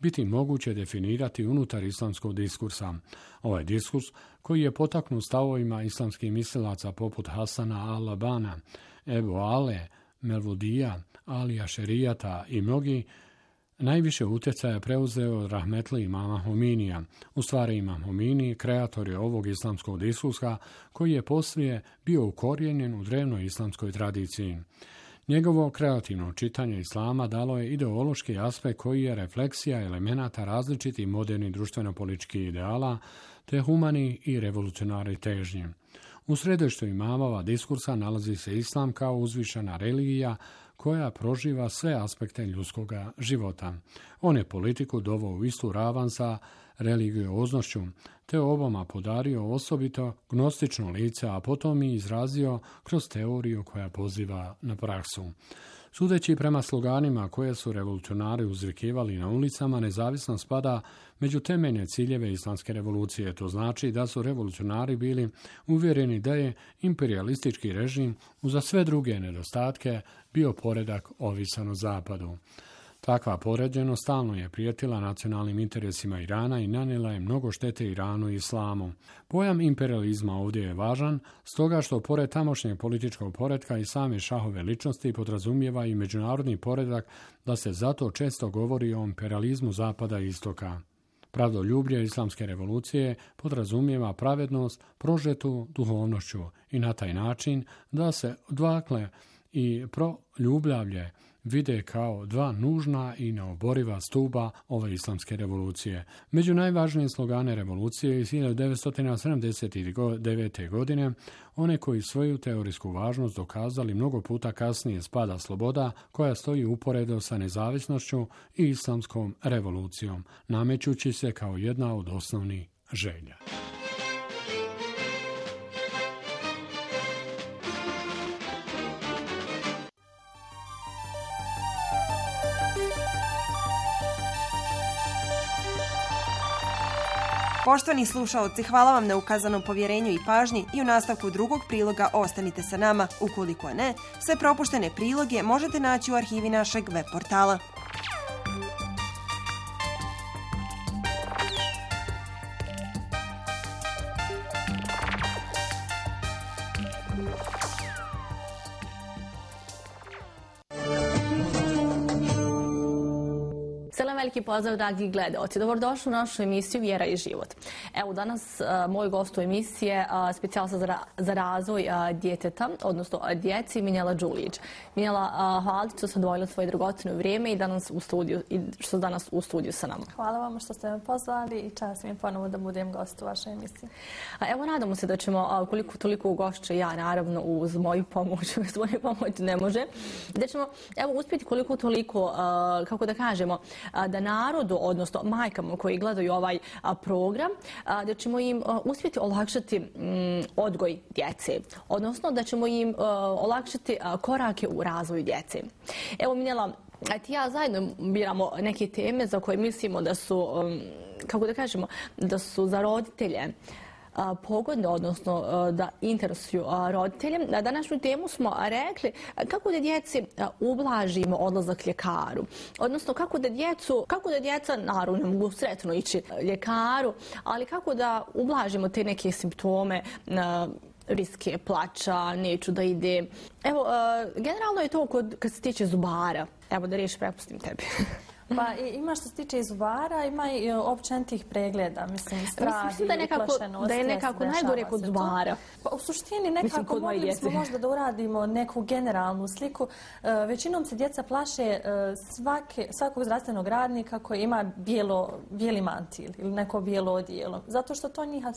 biti moguće definirati unutar islamskog diskursa. Ovaj diskurs, koji je potaknut stavovima islamskih mislilaca poput Hasana al-Labana, Ebu Ale, Melvudija, Alija Šerijata i mnogi, najviše utjecaja preuzeo od rahmetli imama Hominija. U stvari imam Homini, kreator je ovog islamskog diskursa koji je poslije bio ukorijenjen u drevnoj islamskoj tradiciji. Njegovo kreativno čitanje islama dalo je ideološki aspekt koji je refleksija elemenata različitih modernih društveno-političkih ideala te humani i revolucionarni težnji. U središtu imamova diskursa nalazi se islam kao uzvišena religija koja proživa sve aspekte ljudskog života. On je politiku doveo u istu ravan sa religioznošću, te oboma podario osobito gnostično lice, a potom i izrazio kroz teoriju koja poziva na praksu. Sudeći prema sloganima koje su revolucionari uzvikivali na ulicama, nezavisnost spada među temeljne ciljeve islamske revolucije. To znači da su revolucionari bili uvjereni da je imperialistički režim uza sve druge nedostatke bio poredak ovisan o zapadu. Takva poređenost stalno je prijetila nacionalnim interesima Irana i nanijela je mnogo štete Iranu i islamu. Pojam imperializma ovdje je važan, stoga što pored tamošnjeg političkog poretka i same šahove ličnosti podrazumijeva i međunarodni poredak, da se zato često govori o imperializmu zapada i istoka. Pravdoljublje islamske revolucije podrazumijeva pravednost prožetu duhovnošću i na taj način da se odvakle i proljubljavlje vide kao dva nužna i neoboriva stuba ove islamske revolucije. Među najvažnije slogane revolucije iz hiljadu devetsto sedamdeset devete. godine, one koji svoju teorijsku važnost dokazali mnogo puta kasnije, spada sloboda koja stoji uporedo sa nezavisnošću i islamskom revolucijom, namećući se kao jedna od osnovnih želja. Poštovani slušaoci, hvala vam na ukazanom povjerenju i pažnji i u nastavku drugog priloga ostanite sa nama. Ukoliko ne, sve propuštene priloge možete naći u arhivi našeg web portala. Veliki pozdrav, dragi gledaoci. Dobrodošli u našu emisiju Vjera i život. Evo, danas a, moj gost u emisije specijalista za, ra, za razvoj a, djeteta, odnosno a, djeci, Minjela Đulić. Minjela, hvala ti što ste odvojila svoje dragocjeno vrijeme i danas u studiju, i što ste danas u studiju sa nama. Hvala vam što ste me pozvali i čast mi je ponovo da budem gost u vašoj emisiji. A, evo, nadamo se da ćemo, a, koliko toliko ugošće ja, naravno, uz moju pomoć, uz moju pomoć ne može, da ćemo, evo, uspjeti koliko toliko, a, kako da kažemo, a, da narodu, odnosno majkama koji gledaju ovaj a, program, a, da ćemo im a, uspjeti olakšati m, odgoj djece, odnosno da ćemo im a, olakšati a, korake u razvoju djece. Evo, Minjela, ti ja zajedno biramo neke teme za koje mislimo da su, um, kako da kažemo, da su za roditelje pogodne, odnosno da interesuju roditelje. Na današnju temu smo rekli kako da djeci ublažimo odlazak ljekaru, odnosno kako da djecu, kako da djeca, naravno ne mogu sretno ići ljekaru, ali kako da ublažimo te neke simptome, riske plača, neću da ide. Evo, generalno je to kod, kad se tiče zubara. Evo da riješi, prepustim tebi. Pa ima što se tiče i zubara, ima i općenitih pregleda, mislim, strah mislim da je nekako, da je nekako najgore kod zubara. Pa u suštini nekako mogli smo možda da uradimo neku generalnu sliku. Većinom se djeca plaše svake, svakog zdravstvenog radnika koji ima bijelo, bijeli mantil ili neko bijelo odijelo. Zato što to njih,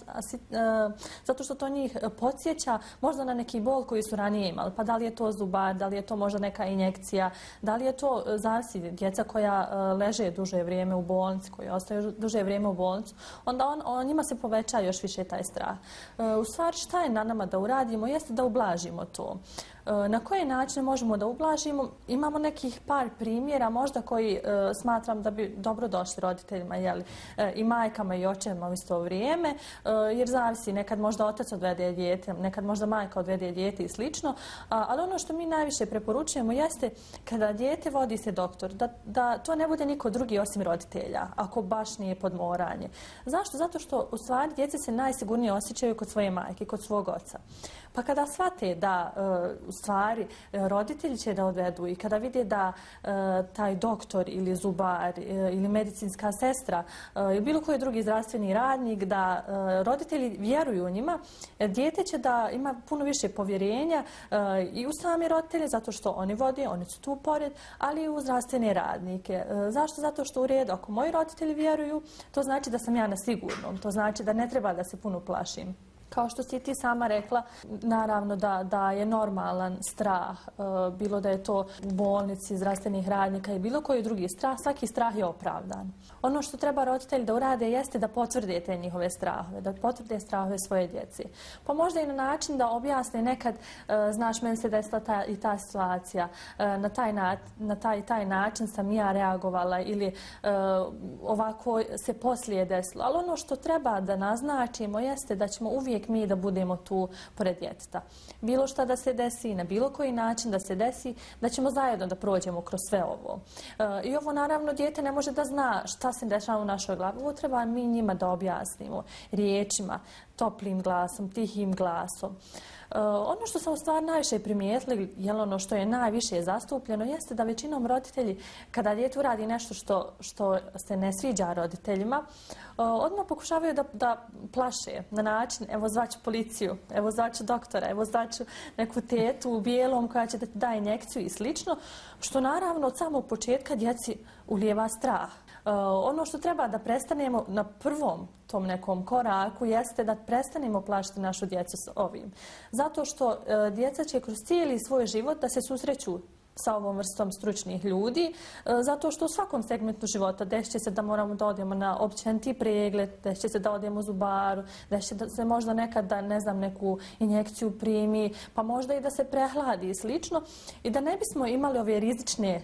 zato što to njih podsjeća možda na neki bol koji su ranije imali. Pa da li je to zubar, da li je to možda neka injekcija, da li je to zavisi djeca koja leže duže vrijeme u bolnici, koji ostaju duže vrijeme u bolnicu, onda on, on njima se poveća još više taj strah. U stvari šta je na nama da uradimo jeste da ublažimo to. Na koje načine možemo da ublažimo? Imamo nekih par primjera možda koji smatram da bi dobro došli roditeljima, jeli, i majkama i očevima u isto vrijeme, jer zavisi, nekad možda otac odvede dijete, nekad možda majka odvede dijete i slično, ali ono što mi najviše preporučujemo jeste kada dijete vodi se doktor, da, da to ne bude niko drugi osim roditelja, ako baš nije podmoranje. Zašto? Zato što u stvari djeca se najsigurnije osjećaju kod svoje majke, kod svog oca. Pa kada shvate da u stvari roditelji će da odvedu i kada vide da taj doktor ili zubar ili medicinska sestra ili bilo koji drugi zdravstveni radnik, da roditelji vjeruju njima, dijete će da ima puno više povjerenja i u same roditelje, zato što oni vode, oni su tu pored, ali i u zdravstvene radnike. Zašto? Zato što u redu, ako moji roditelji vjeruju, to znači da sam ja na sigurnom, to znači da ne treba da se puno plašim. Kao što si ti sama rekla, naravno da, da je normalan strah, bilo da je to u bolnici, zdravstvenih radnika i bilo koji drugi strah, svaki strah je opravdan. Ono što treba roditelji da urade jeste da potvrde te njihove strahove, da potvrde strahove svoje djece. Pa možda i na način da objasne nekad, znaš, meni se desila ta i ta situacija, na taj, na, na taj, taj način sam ja reagovala ili ovako se poslije desilo. Ali ono što treba da naznačimo jeste da ćemo uvijek mi da budemo tu pored djeteta. Bilo šta da se desi, na bilo koji način da se desi, da ćemo zajedno da prođemo kroz sve ovo. E, I ovo naravno dijete ne može da zna šta se dešava u našoj glavi. Ovo treba mi njima da objasnimo riječima, toplim glasom, tihim glasom. Uh, ono što sam u stvari najviše primijetila, jel ono što je najviše zastupljeno, jeste da većinom roditelji, kada dijete uradi nešto što, što se ne sviđa roditeljima, uh, odmah pokušavaju da, da plaše na način, evo zvaću policiju, evo zvaću doktora, evo zvaću neku tetu u bijelom koja će da ti da injekciju i slično, što naravno od samog početka djeci ulijeva strah. Uh, ono što treba da prestanemo na prvom tom nekom koraku jeste da prestanemo plašiti našu djecu s ovim. Zato što uh, djeca će kroz cijeli svoj život da se susreću sa ovom vrstom stručnih ljudi, uh, zato što u svakom segmentu života desit će se da moramo da odemo na općeniti pregled, desit će se da odemo u zubaru, desit će da se možda nekad da, ne znam, neku injekciju primi, pa možda i da se prehladi i slično. I da ne bismo imali ove rizične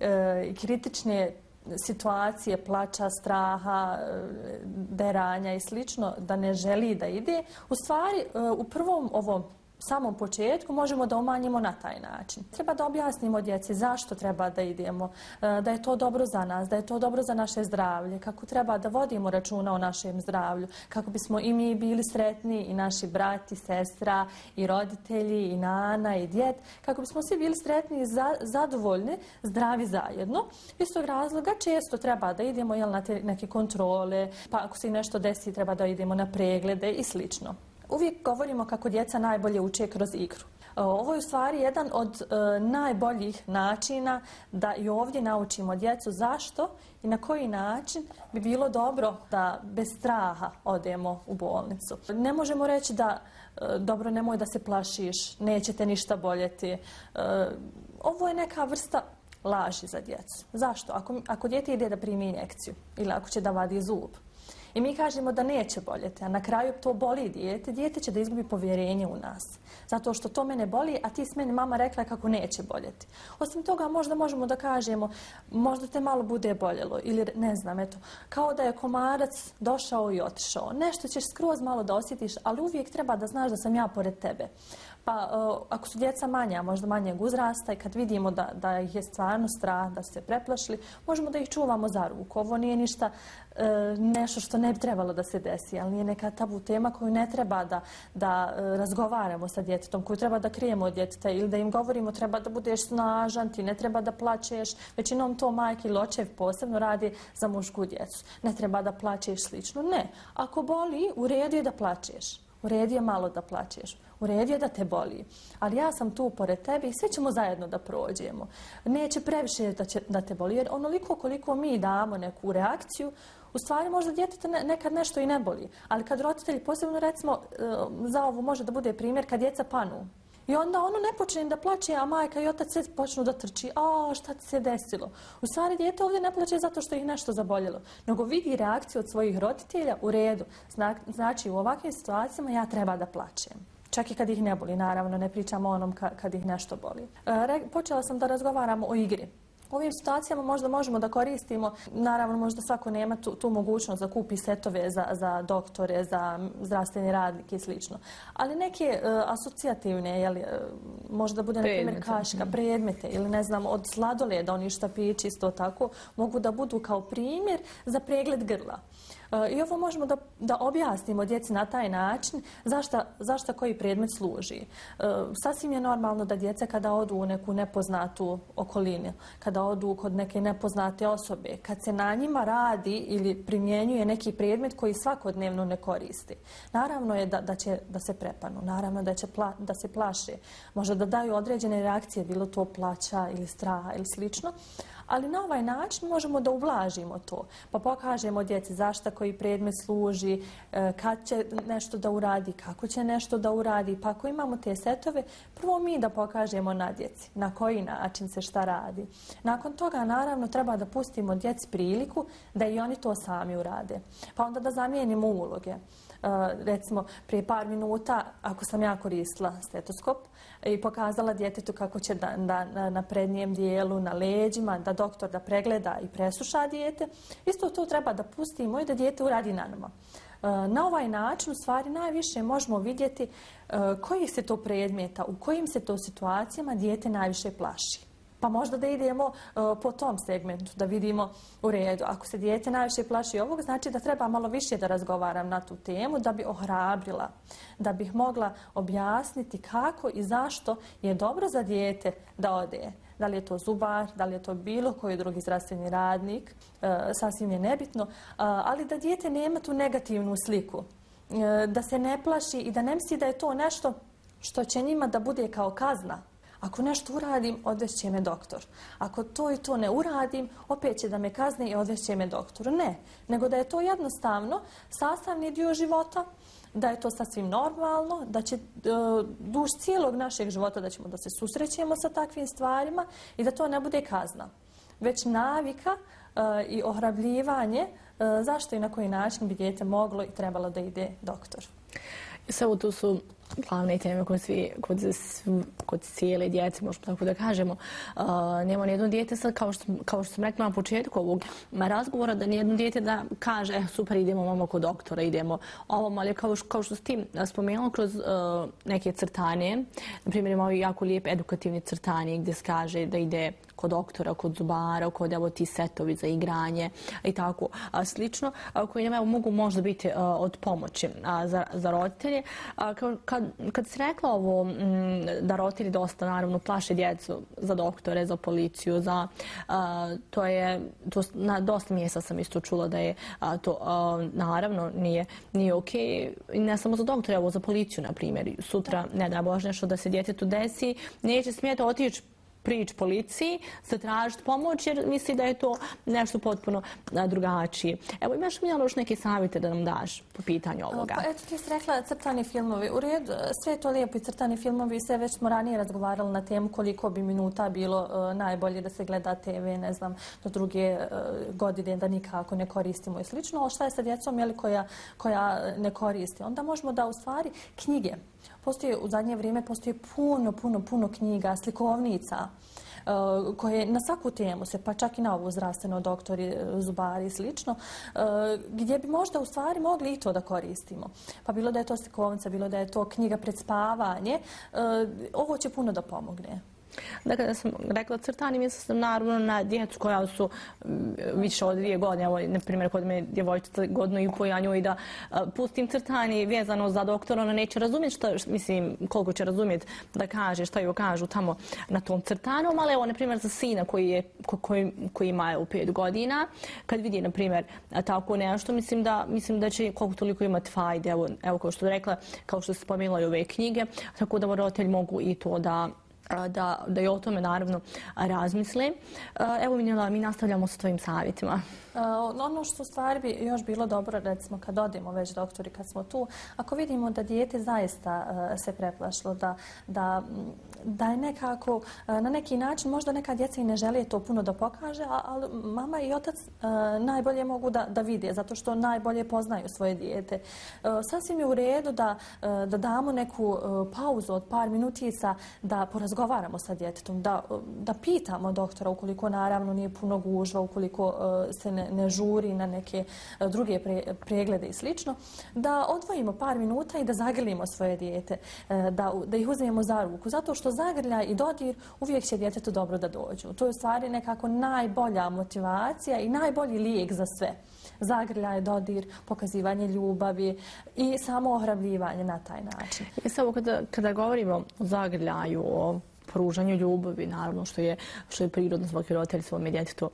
i uh, kritične situacije, plača, straha, deranja i slično, da ne želi da ide, u stvari u prvom ovom samom početku možemo da umanjimo na taj način. Treba da objasnimo djeci zašto treba da idemo, da je to dobro za nas, da je to dobro za naše zdravlje, kako treba da vodimo računa o našem zdravlju, kako bismo i mi bili sretni, i naši brati, sestra, i roditelji, i nana, i djed, kako bismo svi bili sretni i za, zadovoljni, zdravi zajedno. Iz tog razloga često treba da idemo jel, na te neke kontrole, pa ako se nešto desi treba da idemo na preglede i slično. Uvijek govorimo kako djeca najbolje uče kroz igru. Ovo je u stvari jedan od e, najboljih načina da i ovdje naučimo djecu zašto i na koji način bi bilo dobro da bez straha odemo u bolnicu. Ne možemo reći da e, dobro, nemoj da se plašiš, neće te ništa boljeti. E, ovo je neka vrsta laži za djecu. Zašto? Ako, ako dijete ide da primi injekciju ili ako će da vadi zub, i mi kažemo da neće boljeti, a na kraju to boli dijete, dijete će da izgubi povjerenje u nas. Zato što to mene boli, a ti s meni mama rekla kako neće boljeti. Osim toga, možda možemo da kažemo, možda te malo bude boljelo, ili ne znam, eto, kao da je komarac došao i otišao. Nešto ćeš skroz malo da osjetiš, ali uvijek treba da znaš da sam ja pored tebe. Pa ako su djeca manja, možda manjeg uzrasta i kad vidimo da, da ih je stvarno strah, da se preplašili, možemo da ih čuvamo za ruku. Ovo nije ništa e, nešto što ne bi trebalo da se desi, ali nije neka tabu tema koju ne treba da, da e, razgovaramo sa djetetom, koju treba da krijemo od djeteta ili da im govorimo treba da budeš snažan, ti ne treba da plačeš. Većinom to majke ili očev posebno radi za mušku djecu. Ne treba da plačeš slično. Ne. Ako boli, u redu je da plačeš. U redu je malo da plačeš. U redu je da te boli. Ali ja sam tu pored tebe i svi ćemo zajedno da prođemo. Neće previše da, će, da te boli. Jer onoliko koliko mi damo neku reakciju, u stvari možda djeteta ne, nekad nešto i ne boli. Ali kad roditelji, posebno recimo za ovo može da bude primjer, kad djeca panu. I onda ono ne počne da plače, a majka i otac sve počnu da trči. A, šta ti se desilo? U stvari, dijete ovdje ne plače zato što ih nešto zaboljelo, nego vidi reakciju od svojih roditelja u redu. Zna, znači, u ovakvim situacijama ja treba da plačem. čak i kad ih ne boli, naravno, ne pričamo o onom kad ih nešto boli. Počela sam da razgovaram o igri. U ovim situacijama možda možemo da koristimo, naravno možda svako nema tu, tu mogućnost da kupi setove za, za doktore, za zdravstveni radnike i slično. Ali neke uh, asocijativne, jeli, uh, možda bude na primjer kaška, predmete ili ne znam od sladoleda, oni štapići isto tako, mogu da budu kao primjer za pregled grla. I ovo možemo da, da objasnimo djeci na taj način zašta, zašta koji predmet služi. E, sasvim je normalno da djeca kada odu u neku nepoznatu okolinu, kada odu kod neke nepoznate osobe, kad se na njima radi ili primjenjuje neki predmet koji svakodnevno ne koristi. Naravno je da, da će da se prepanu, naravno da će pla, da se plaše, možda da daju određene reakcije, bilo to plaća ili straha ili slično. Ali na ovaj način možemo da ublažimo to, pa pokažemo djeci zašta koji predmet služi, kad će nešto da uradi, kako će nešto da uradi, pa ako imamo te setove, prvo mi da pokažemo na djeci na koji način se šta radi. Nakon toga, naravno, treba da pustimo djeci priliku da i oni to sami urade, pa onda da zamijenimo uloge. Uh, recimo, prije par minuta, ako sam ja koristila stetoskop i pokazala djetetu kako će da, da, na prednjem dijelu, na leđima, da doktor da pregleda i presluša dijete, isto to treba da pustimo i da dijete uradi na nama. Uh, na ovaj način, u stvari, najviše možemo vidjeti uh, kojih se to predmeta, u kojim se to situacijama dijete najviše plaši. Pa možda da idemo uh, po tom segmentu, da vidimo u redu. Ako se dijete najviše plaši ovog, znači da treba malo više da razgovaram na tu temu, da bi ohrabrila, da bih mogla objasniti kako i zašto je dobro za dijete da ode. Da li je to zubar, da li je to bilo koji drugi zdravstveni radnik, uh, sasvim je nebitno, uh, ali da dijete nema tu negativnu sliku, uh, da se ne plaši i da ne misli da je to nešto što će njima da bude kao kazna. Ako nešto uradim, odvešće me doktor. Ako to i to ne uradim, opet će da me kazni i odvešće me doktor. Ne, nego da je to jednostavno sastavni dio života, da je to sasvim normalno, da će duž cijelog našeg života da ćemo da se susrećemo sa takvim stvarima i da to ne bude kazna, već navika i ohrabljivanje zašto i na koji način bi dijete moglo i trebalo da ide doktor. Samo tu su glavne teme kod, svi, kod, kod cijele djece, možemo tako da kažemo. Uh, nema nijedno dijete, sad, kao, što, kao što sam rekla na početku ovog razgovora, da nijedno dijete da kaže eh, super, idemo mamo kod doktora, idemo ovom, ali kao, kao što s tim spomenula kroz uh, neke crtanje, na primjer imamo jako lijep edukativni crtanje gdje se kaže da ide kod doktora, kod zubara, kod evo ti setovi za igranje i tako a, slično, a, koji nam evo, mogu možda biti a, od pomoći a, za, za roditelje. A, kad, kad si rekla ovo m, da roditelji dosta naravno plaše djecu za doktore, za policiju, za, a, to je, to, na dosta mjesta sam isto čula da je a, to a, naravno nije, nije ok. I ne samo za doktore, evo za policiju, na primjer. Sutra, ne da Bože, nešto da se djetetu desi, neće smijeti otići prič policiji, se tražiti pomoć jer misli da je to nešto potpuno drugačije. Evo, imaš mi još neke savjete da nam daš po pitanju ovoga? Pa eto, ti si rekla crtani filmovi. U redu, sve je to lijepo i crtani filmovi, sve već smo ranije razgovarali na temu koliko bi minuta bilo uh, najbolje da se gleda te ve, ne znam, do druge uh, godine da nikako ne koristimo i slično. Ali šta je sa djecom jeli, koja, koja ne koristi? Onda možemo da u stvari knjige. Postoji, u zadnje vrijeme postoji puno, puno, puno knjiga, slikovnica uh, koje na svaku temu se, pa čak i na ovu zdravstveno, doktori, zubari i slično, uh, gdje bi možda u stvari mogli i to da koristimo. Pa bilo da je to slikovnica, bilo da je to knjiga pred spavanje, uh, ovo će puno da pomogne. Dakle, da sam rekla crtanje, mislim sam naravno na djecu koja su više od dvije godine. Evo, na primjer, kod me djevojčica godinu i po, ja njoj da uh, pustim crtanje vezano za doktora, ona neće razumjeti što, mislim, koliko će razumjeti da kaže, što joj kažu tamo na tom crtanju, ali evo, na primjer, za sina koji, je, ko, koji, koji ima u pet godina, kad vidi, na primjer, tako nešto, mislim da, mislim da će koliko toliko imati fajde, evo, evo kao što je rekla, kao što se spomenula i ove knjige, tako da roditelji mogu i to da da, da i o tome naravno razmisle. Evo Minjela, mi nastavljamo sa tvojim savjetima. Ono što u stvari bi još bilo dobro, recimo kad odemo već doktori, kad smo tu, ako vidimo da dijete zaista se preplašilo, da, da, da je nekako na neki način, možda neka djeca i ne žele to puno da pokaže, ali mama i otac najbolje mogu da, da vide, zato što najbolje poznaju svoje dijete. Sasvim je u redu da, da damo neku pauzu od par minutica, da porazgovaramo sa djetetom, da, da pitamo doktora ukoliko naravno nije puno gužva, ukoliko se ne, ne žuri na neke druge pre, preglede i slično, da odvojimo par minuta i da zagrlimo svoje dijete, da, da ih uzmemo za ruku, zato što zagrljaj i dodir uvijek će djetetu dobro da dođu. To je u stvari nekako najbolja motivacija i najbolji lijek za sve. Zagrljaj, dodir, pokazivanje ljubavi i samo ohrabljivanje na taj način. I samo kada, kada govorimo o zagrljaju, o pružanju ljubavi, naravno što je, što je prirodno, svaki roditelj svome djetetu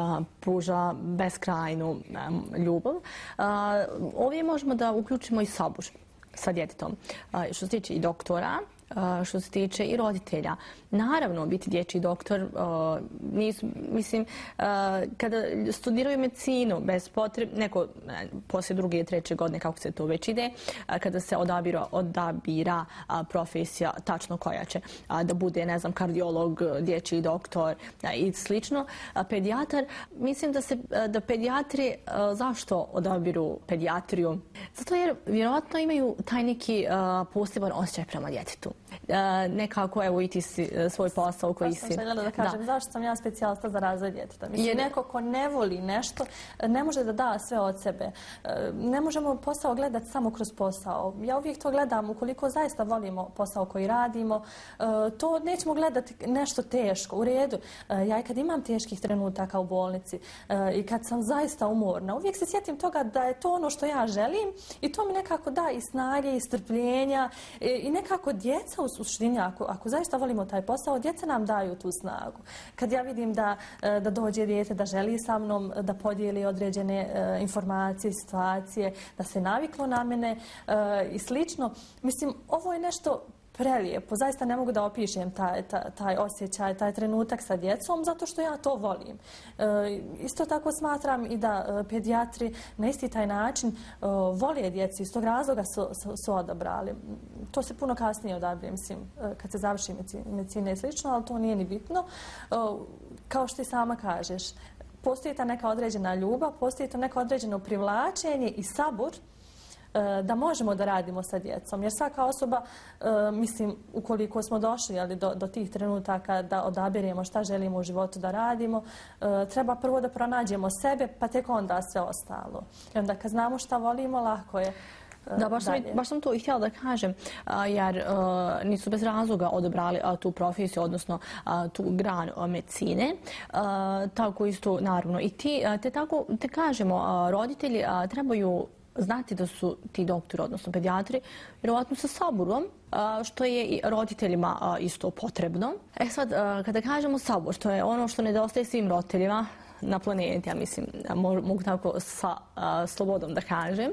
pruža beskrajnu a, ljubav. A, ovdje možemo da uključimo i sabur sa djetetom. A, što se tiče i doktora, što se tiče i roditelja. Naravno, biti dječji doktor, uh, nis, mislim, uh, kada studiraju medicinu, bez potrebe, neko poslije druge, treće godine, kako se to već ide, uh, kada se odabira, odabira uh, profesija tačno koja će uh, da bude, ne znam, kardiolog, dječji doktor uh, i slično, uh, pedijatar, mislim da se, uh, da pedijatri, uh, zašto odabiru pedijatriju? Zato jer vjerojatno imaju taj neki uh, poseban osjećaj prema djetetu. Uh, nekako, evo, i ti si uh, svoj posao koji si... To sam željela da kažem, da. Zašto sam ja specijalista za razvoj djeteta? Mislim, je... neko ko ne voli nešto, ne može da da sve od sebe. Uh, ne možemo posao gledati samo kroz posao. Ja uvijek to gledam, ukoliko zaista volimo posao koji radimo, uh, to nećemo gledati nešto teško. U redu, uh, ja i kad imam teških trenutaka u bolnici uh, i kad sam zaista umorna, uvijek se sjetim toga da je to ono što ja želim i to mi nekako da i snage i strpljenja i, i nekako djeca u suštini, ako, ako zaista volimo taj posao, djeca nam daju tu snagu. Kad ja vidim da, da dođe dijete, da želi sa mnom da podijeli određene uh, informacije, situacije, da se naviklo na mene uh, i slično, mislim, ovo je nešto prelijepo. Zaista ne mogu da opišem taj, taj, taj osjećaj, taj trenutak sa djecom, zato što ja to volim. E, isto tako smatram i da e, pedijatri na isti taj način e, vole djeci, iz tog razloga su, su, su odabrali. To se puno kasnije odabire, mislim, e, kad se završi medicina i slično, ali to nije ni bitno. E, kao što ti sama kažeš, postoji ta neka određena ljubav, postoji to neko određeno privlačenje i sabur da možemo da radimo sa djecom. Jer svaka osoba, mislim, ukoliko smo došli ali, do, do tih trenutaka da odabiremo šta želimo u životu da radimo, treba prvo da pronađemo sebe, pa tek onda sve ostalo. I onda kad znamo šta volimo, lako je. Da, baš sam, baš sam to i htjela da kažem, jer uh, nisu bez razloga odabrali uh, tu profesiju, odnosno uh, tu granu uh, medicine. Uh, tako isto, naravno, i ti, uh, te tako, te kažemo, uh, roditelji uh, trebaju znati da su ti doktori, odnosno pedijatri, vjerovatno sa saburom, što je i roditeljima isto potrebno. E sad, kada kažemo sabor, to je ono što nedostaje svim roditeljima na planeti, ja mislim, mogu tako sa a, slobodom da kažem.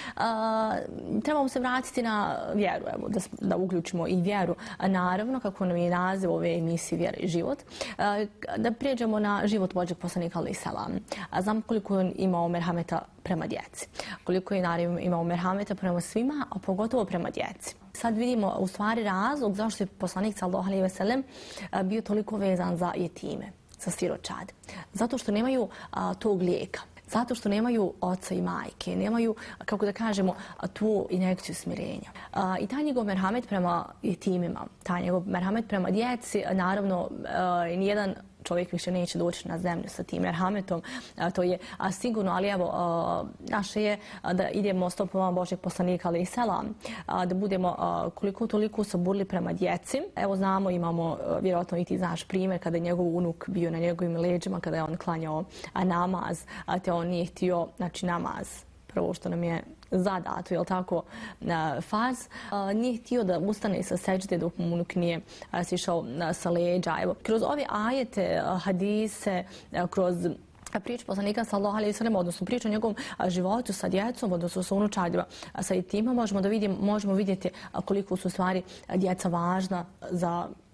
A, trebamo se vratiti na vjeru, evo, da, da uključimo i vjeru. A naravno, kako nam je naziv ove emisije Vjera i život, a, da prijeđemo na život Božjeg poslanika alejhi selam. A znam koliko je imao merhameta prema djeci, koliko je naravno imao merhameta prema svima, a pogotovo prema djeci. Sad vidimo u stvari razlog zašto je poslanik sallallahu alejhi ve sellem bio toliko vezan za jetime, za siročad. Zato što nemaju a, tog lijeka. Zato što nemaju oca i majke, nemaju, kako da kažemo, tu injekciju smirenja. A, I taj njegov merhamet prema jetimima, taj njegov merhamet prema djeci, naravno, a, nijedan čovjek više neće doći na zemlju sa tim merhametom, a, to je a, sigurno, ali evo, a, naše je a, da idemo stopama Božjeg poslanika alejhi selam, a, da budemo a, koliko toliko saburli prema djeci. Evo znamo, imamo, a, vjerojatno i ti znaš primjer, kada je njegov unuk bio na njegovim leđima, kada je on klanjao a, namaz, a te on nije htio, znači namaz, prvo što nam je zadato, jel tako, faz, nije htio da ustane sa seđde dok mu unuk nije sišao sa leđa. Evo, kroz ove ajete, hadise, kroz priču poslanika sallallahu alejhi ve sellem, odnosno priču o njegovom životu sa djecom, odnosno sa unučadima, sa jetima, možemo da vidimo, možemo vidjeti koliko su stvari djeca važna za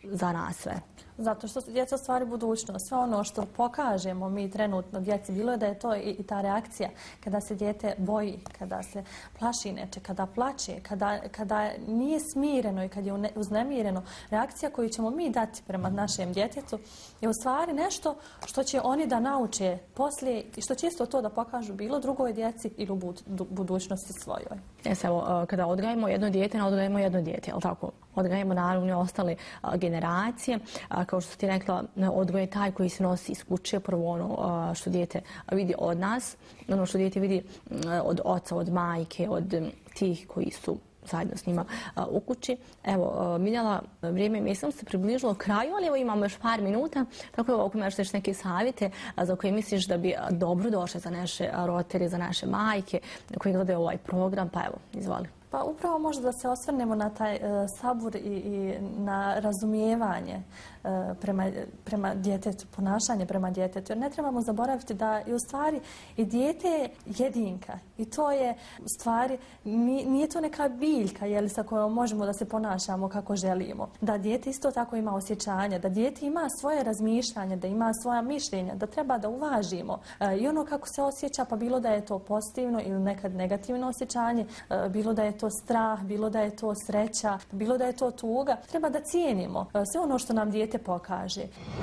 za nas sve. Zato što su djeca stvari budućnost. Sve ono što pokažemo mi trenutno djeci, bilo je da je to i, i ta reakcija kada se dijete boji, kada se plaši neče, kada plače, kada, kada nije smireno i kad je uznemireno. Reakcija koju ćemo mi dati prema našem djetetu je u stvari nešto što će oni da nauče poslije i što će isto to da pokažu bilo drugoj djeci ili u budućnosti svojoj. Jes, evo, kada odgajamo jedno dijete, ne odgajamo jedno dijete, jel tako? Odgajamo naravno i ostale a, generacije. A, kao što ti rekla, odgoj je taj koji se nosi iz kuće, prvo ono a, što dijete vidi od nas, ono što dijete vidi a, od oca, od majke, od m, tih koji su zajedno s njima a, u kući. Evo, a, Miljana, vrijeme mislim se približilo kraju, ali evo imamo još par minuta, tako da ako imaš neke savjete a, za koje misliš da bi a, dobro došle za naše roditelje, za naše majke koji gledaju ovaj program, pa evo, izvoli. Pa upravo možda da se osvrnemo na taj uh, sabur i, i na razumijevanje uh, prema, prema djetetu, ponašanje prema djetetu. Jer ne trebamo zaboraviti da je u stvari i dijete je jedinka. I to je u stvari, nije, nije to neka biljka jeli, sa kojom možemo da se ponašamo kako želimo. Da dijete isto tako ima osjećanja, da dijete ima svoje razmišljanje, da ima svoja mišljenja, da treba da uvažimo. Uh, I ono kako se osjeća, pa bilo da je to pozitivno ili nekad negativno osjećanje, uh, bilo da je to strah, bilo da je to sreća, bilo da je to tuga. Treba da cijenimo sve ono što nam dijete pokaže.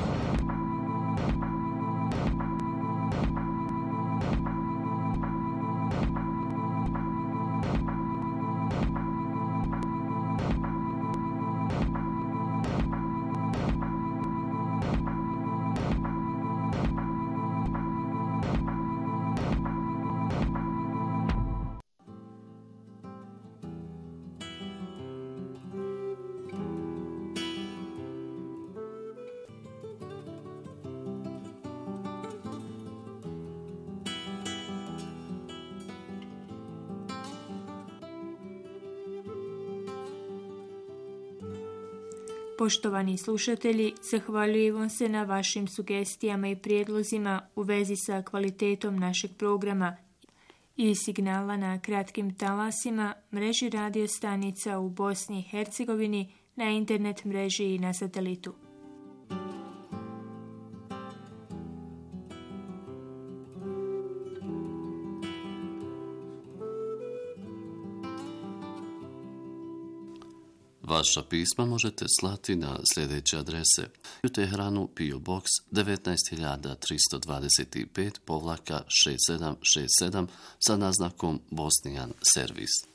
Poštovani slušatelji, zahvaljujemo se na vašim sugestijama i prijedlozima u vezi sa kvalitetom našeg programa i signala na kratkim talasima, mreži radio stanica u Bosni i Hercegovini, na internet mreži i na satelitu. Vaša pisma možete slati na sljedeće adrese: u Teheranu P O Box devetnaest hiljada tristo dvadeset pet šezdeset sedam šezdeset sedam sa naznakom Bosnian Servis.